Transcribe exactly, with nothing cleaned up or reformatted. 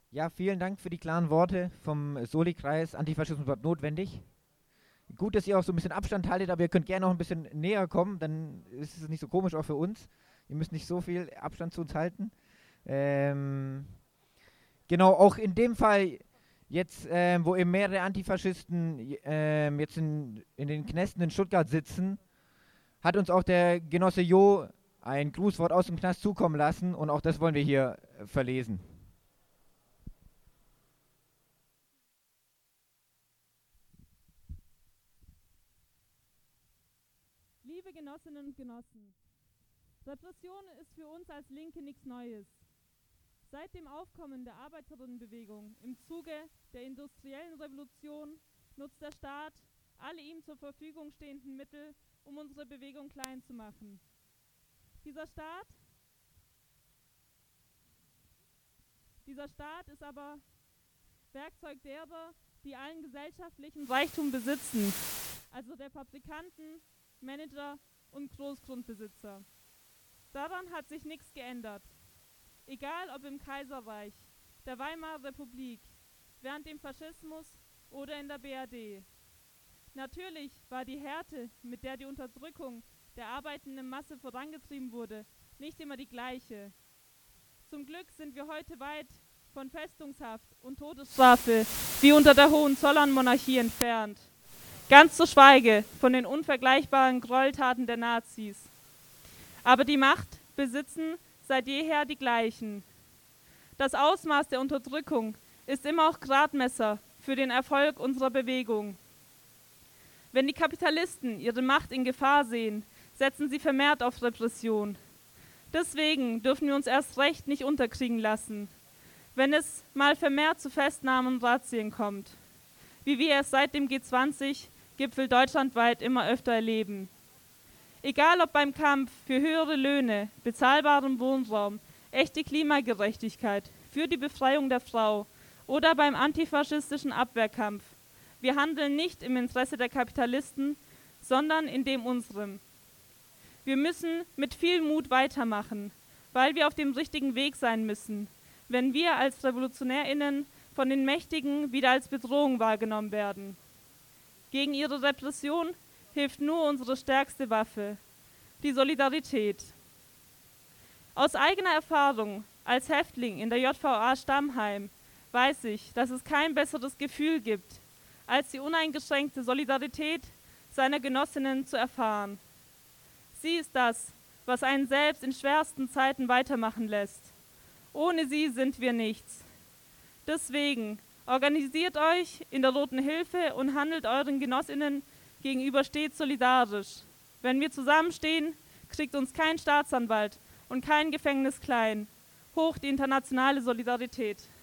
Ja, vielen Dank für die klaren Worte vom Soli-Kreis Antifaschismus bleibt notwendig. Gut, dass ihr auch so ein bisschen Abstand haltet, aber ihr könnt gerne noch ein bisschen näher kommen, dann ist es nicht so komisch auch für uns. Ihr müsst nicht so viel Abstand zu uns halten. Ähm, genau, auch in dem Fall jetzt, ähm, wo eben mehrere Antifaschisten j- ähm, jetzt in, in den Knästen in Stuttgart sitzen, hat uns auch der Genosse Jo ein Grußwort aus dem Knast zukommen lassen und auch das wollen wir hier äh, verlesen. Liebe Genossinnen und Genossen, Repression ist für uns als Linke nichts Neues. Seit dem Aufkommen der Arbeiterinnenbewegung im Zuge der industriellen Revolution nutzt der Staat alle ihm zur Verfügung stehenden Mittel, um unsere Bewegung klein zu machen. Dieser Staat, dieser Staat ist aber Werkzeug derer, die allen gesellschaftlichen Reichtum besitzen, also der Fabrikanten, Manager und Großgrundbesitzer. Daran hat sich nichts geändert. Egal ob im Kaiserreich, der Weimarer Republik, während dem Faschismus oder in der B R D. Natürlich war die Härte, mit der die Unterdrückung der arbeitenden Masse vorangetrieben wurde, nicht immer die gleiche. Zum Glück sind wir heute weit von Festungshaft und Todesstrafe wie unter der Hohenzollernmonarchie entfernt. Ganz zu schweige von den unvergleichbaren Gräueltaten der Nazis. Aber die Macht besitzen seit jeher die gleichen. Das Ausmaß der Unterdrückung ist immer auch Gradmesser für den Erfolg unserer Bewegung. Wenn die Kapitalisten ihre Macht in Gefahr sehen, setzen sie vermehrt auf Repression. Deswegen dürfen wir uns erst recht nicht unterkriegen lassen, wenn es mal vermehrt zu Festnahmen und Razzien kommt, wie wir es seit dem G zwanzig-Gipfel deutschlandweit immer öfter erleben. Egal ob beim Kampf für höhere Löhne, bezahlbaren Wohnraum, echte Klimagerechtigkeit, für die Befreiung der Frau oder beim antifaschistischen Abwehrkampf. Wir handeln nicht im Interesse der Kapitalisten, sondern in dem unserem. Wir müssen mit viel Mut weitermachen, weil wir auf dem richtigen Weg sein müssen, wenn wir als RevolutionärInnen von den Mächtigen wieder als Bedrohung wahrgenommen werden. Gegen ihre Repression hilft nur unsere stärkste Waffe, die Solidarität. Aus eigener Erfahrung als Häftling in der J V A Stammheim weiß ich, dass es kein besseres Gefühl gibt, als die uneingeschränkte Solidarität seiner Genossinnen zu erfahren. Sie ist das, was einen selbst in schwersten Zeiten weitermachen lässt. Ohne sie sind wir nichts. Deswegen organisiert euch in der Roten Hilfe und handelt euren Genossinnen gegenüber stets solidarisch. Wenn wir zusammenstehen, kriegt uns kein Staatsanwalt und kein Gefängnis klein. Hoch die internationale Solidarität.